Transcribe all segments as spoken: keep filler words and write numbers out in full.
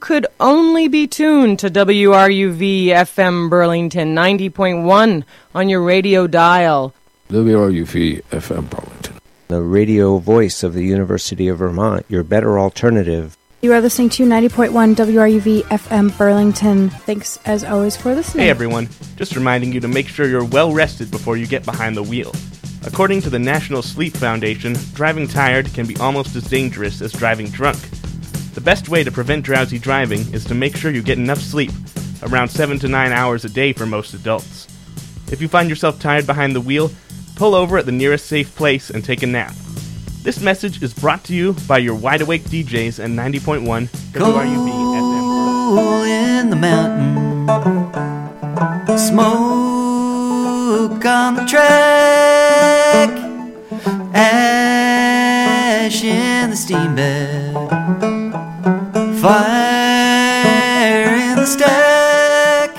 could only be tuned to W R U V F M Burlington ninety point one on your radio dial. W R U V F M Burlington, the radio voice of the University of Vermont, your better alternative. You are listening to ninety point one W R U V F M Burlington. Thanks, as always, for listening. Hey, everyone. Just reminding you to make sure you're well rested before you get behind the wheel. According to the National Sleep Foundation, driving tired can be almost as dangerous as driving drunk. The best way to prevent drowsy driving is to make sure you get enough sleep, around seven to nine hours a day for most adults. If you find yourself tired behind the wheel, pull over at the nearest safe place and take a nap. This message is brought to you by your wide-awake D Js at ninety point one W R U V F M. Cold in the mountain, smoke on the track, ash in the steam bed, fire in the stack,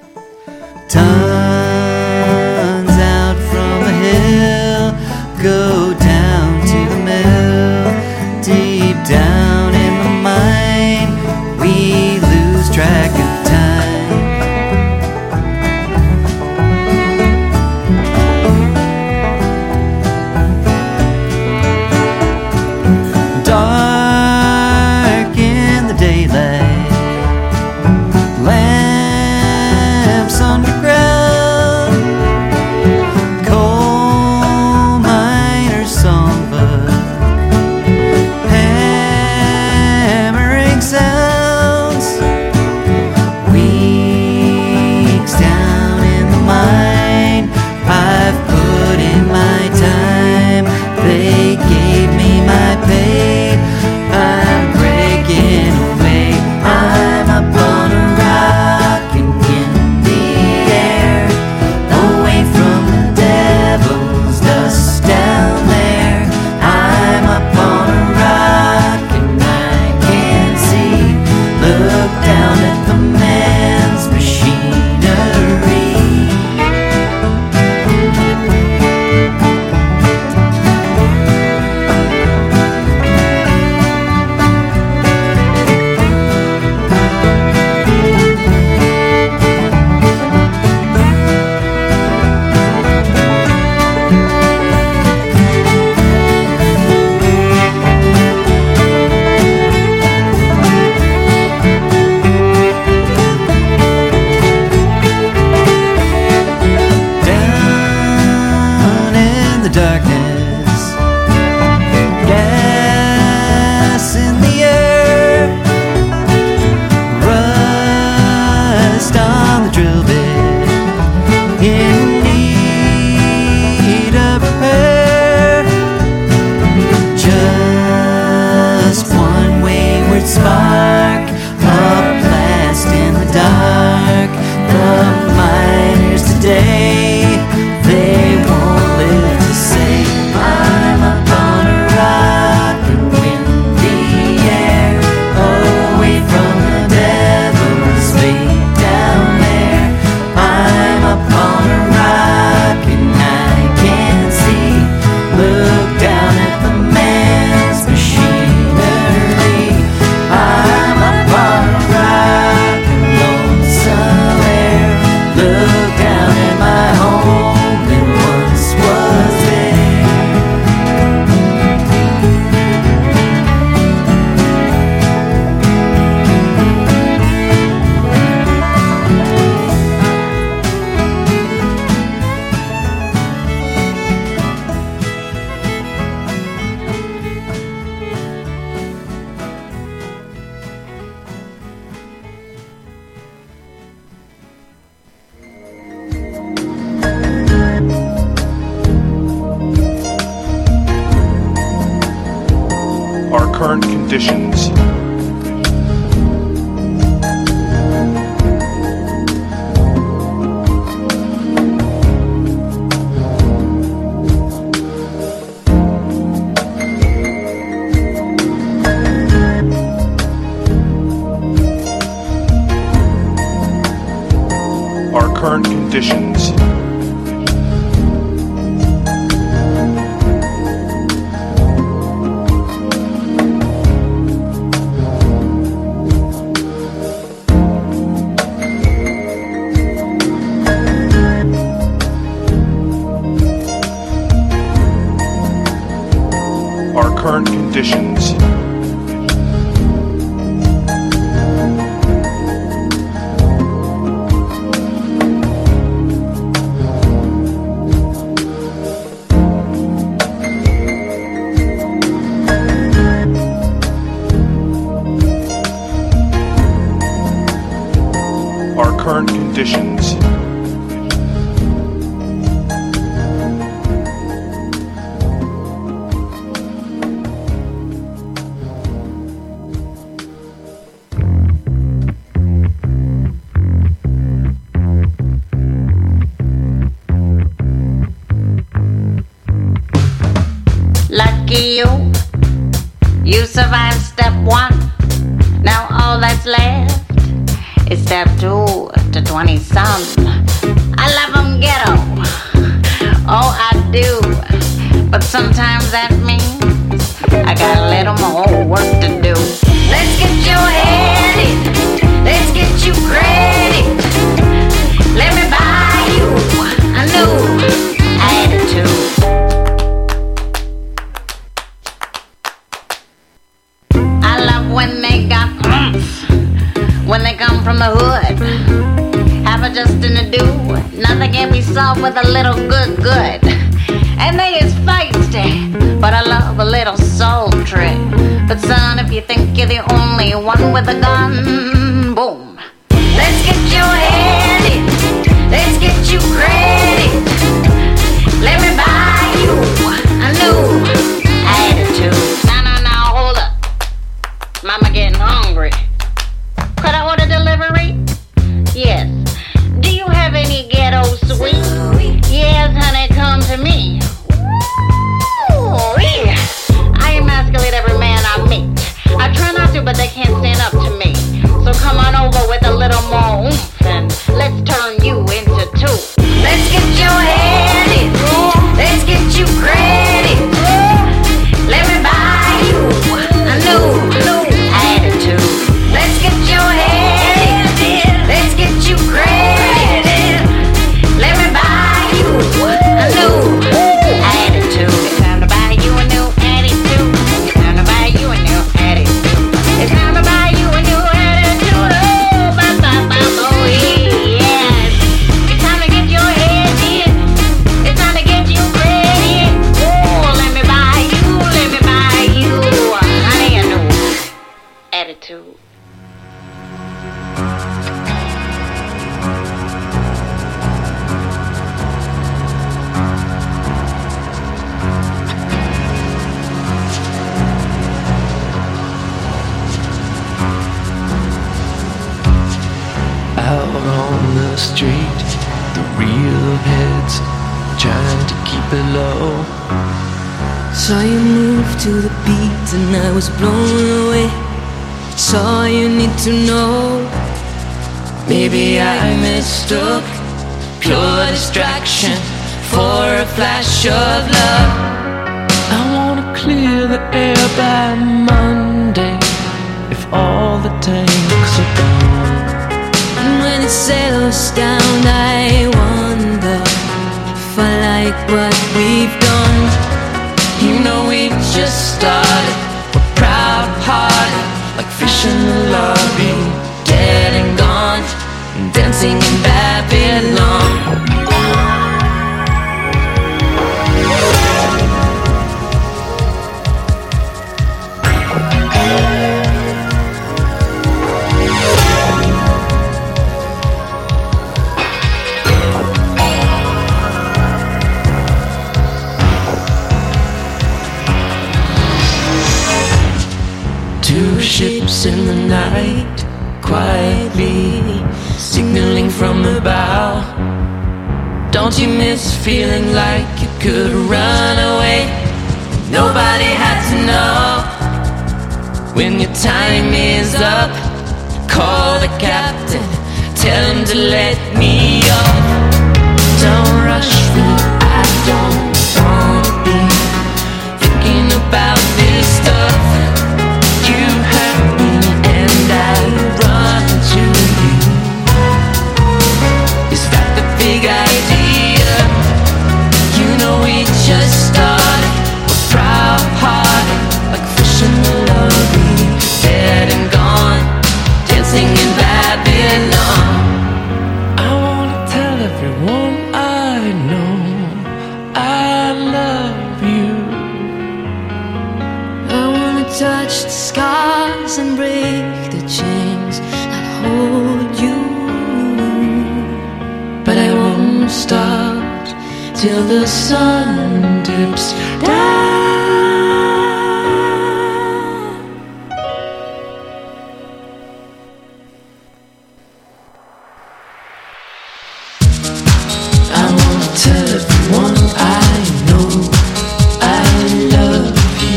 tons out from the hill, go down to the mill, deep down in the mine, we lose track of time. Dark in the daylight, lamps underground, coal miner's songbook, hammering sounds, weeks down in the mine, I've put in my time, they gave me my pay, I'm breaking away, I'm up on a rock and in the air, away from the devil's dust down there, I'm up on a rock and I can see, look down at the man's machinery. Down in the darkness, gas in the air, rust on the drill bit, in need of repair, just one wayward spark, a blast in the dark, the miners today, they won't live to say, I'm up on a rock and in the air, away from the devil's fate down there, I'm up on a rock and I can see, look down at the man's machinery, I'm up on a rock and lonesome air, look down at my home that once was there. Our current conditions. Our current conditions. conditions. Our current conditions. Lucky you, you survived step one. Now all that's left is step two to twenty some. I love them ghetto, oh I do. But sometimes that means I got a little more work to do. Let's get your head in, let's get you credit. Let me buy you a new attitude. When they got oomph, when they come from the hood, have a just in the do. Nothing can be solved with a little good, good. And they is feisty, but I love a little soul trick. But son, if you think you're the only one with a gun, boom. Let's get your head in, let's get you credit. Let me buy you a new attitude. Now, now, now, hold up. Mama getting hungry. Could I order delivery? Yes. Do you have any ghetto sweets? Yes, honey, come to me. Ooh, yeah. I emasculate every man I meet. I try not to, but they can't stand up to me. So come on over with a little more oomph and let's turn you into two. Let's get your head in. Let's get you credit. Let me buy you a new, new attitude. Let's get your head in. Let's get you credit. Let me buy you a new attitude. It's time to buy you a new attitude. It's time to buy you a new attitude. It's time to buy you a new attitude. Oh, ba ba ba oh yeah. It's time to get your head in. It's time to get you credit. Oh, let me buy you. Let me buy you, honey, a new attitude. Out on the street, the real heads trying to keep it low. Saw you move to the beat and I was blown away. It's all you need to know. Maybe I mistook pure distraction for a flash of love. I wanna clear the air by Monday if all the tanks are gone. And when it settles down, I wonder if I like what we've done. You know we just started. We're proud-hearted, like fish in the lobby, dead and gone, dancing in Babylon. Two ships in the night, quietly signaling from the bow. Don't you miss feeling like you could run away? Nobody had to know. When your time is up, call the captain, tell him to let me off. Don't rush me, I don't wanna be thinking about this stuff. You hurt me and I run to you. Is that the big idea? You know we just started. We're proud-hearted, like fish everyone I know. I love you. I wanna touch the scars and break the chains that hold you, but I won't stop till the sun dips down. I wanna tell everyone I know I love you.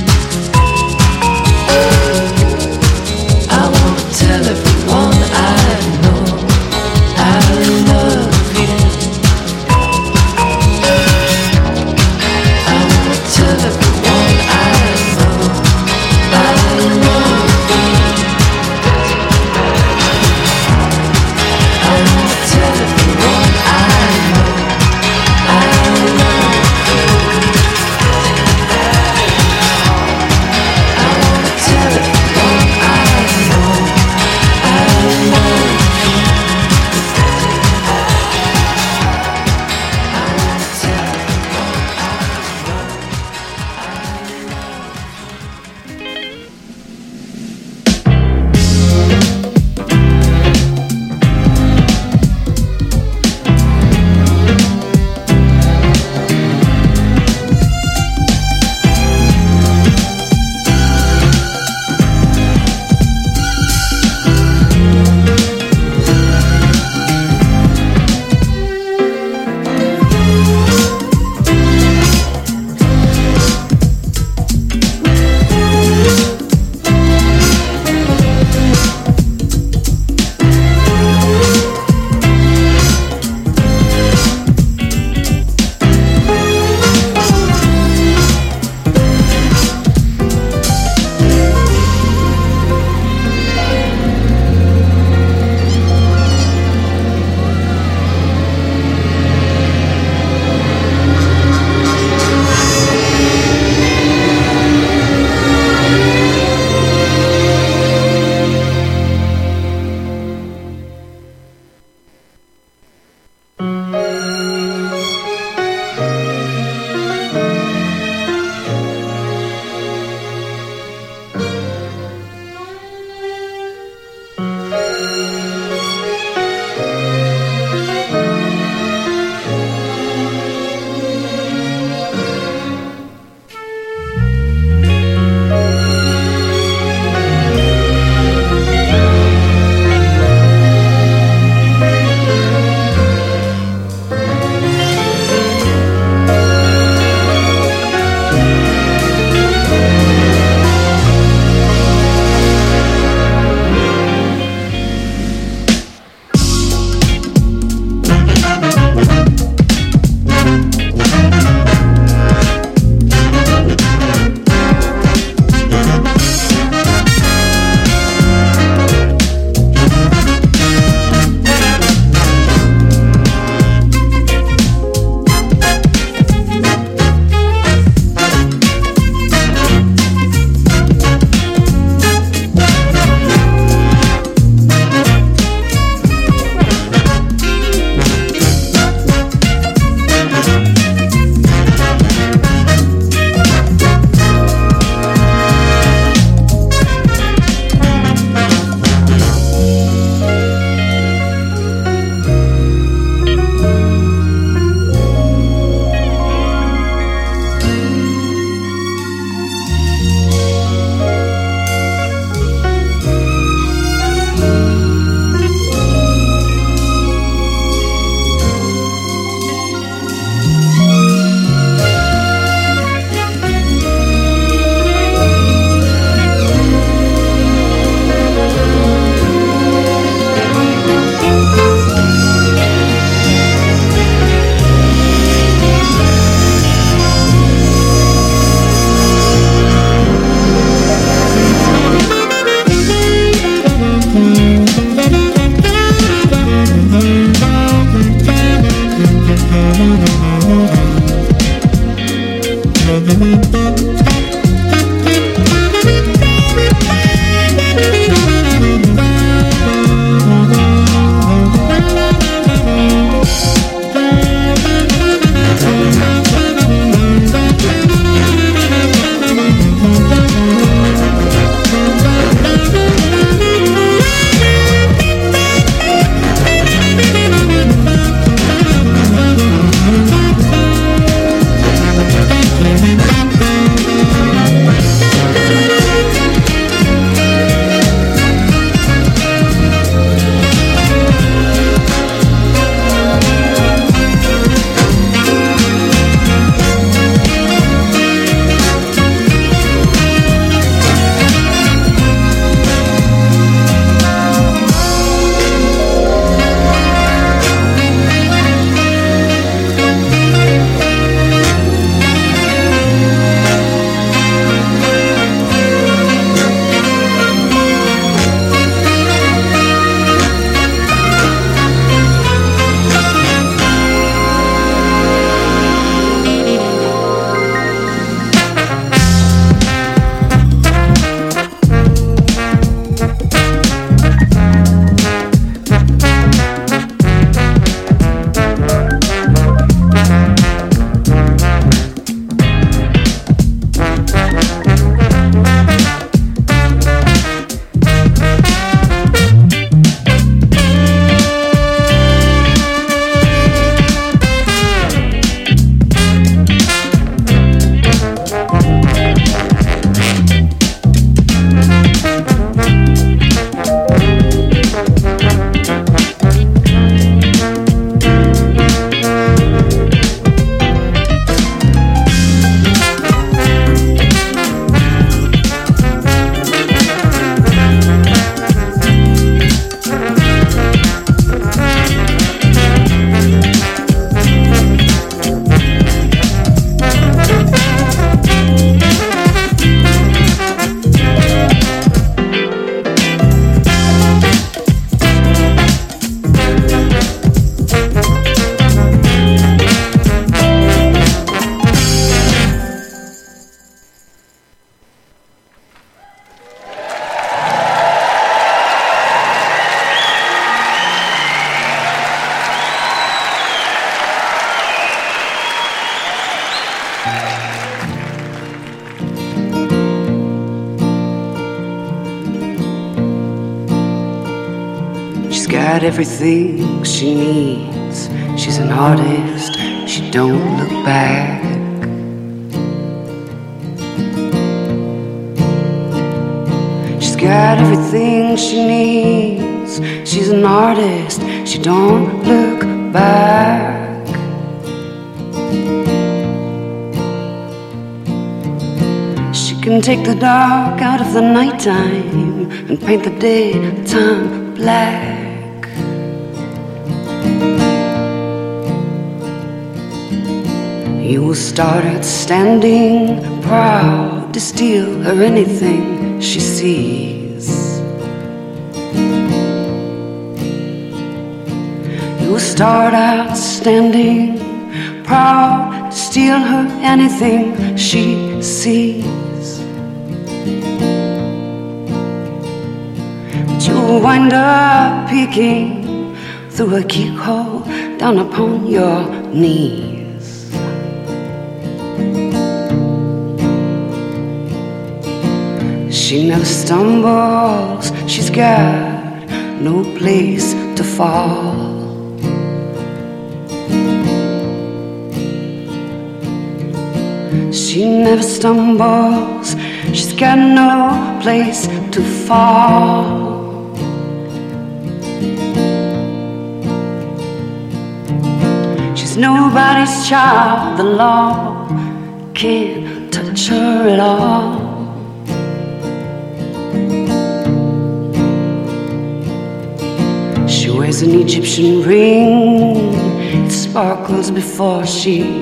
I wanna tell everyone I know I love you. I wanna tell everyone I know I love you. I wanna tell everyone I know I love you. I wanna tell everyone I know I love you. I wanna tell everyone got everything she needs. She's an artist, she don't look back. She's got everything she needs. She's an artist, she don't look back. She can take the dark out of the nighttime and paint the daytime black. You will start out standing proud to steal her anything she sees. You will start out standing proud to steal her anything she sees. But you'll wind up peeking through a keyhole down upon your knees. She never stumbles, she's got no place to fall. She never stumbles, she's got no place to fall. She's nobody's child, the law can't touch her at all. She wears an Egyptian ring, it sparkles before she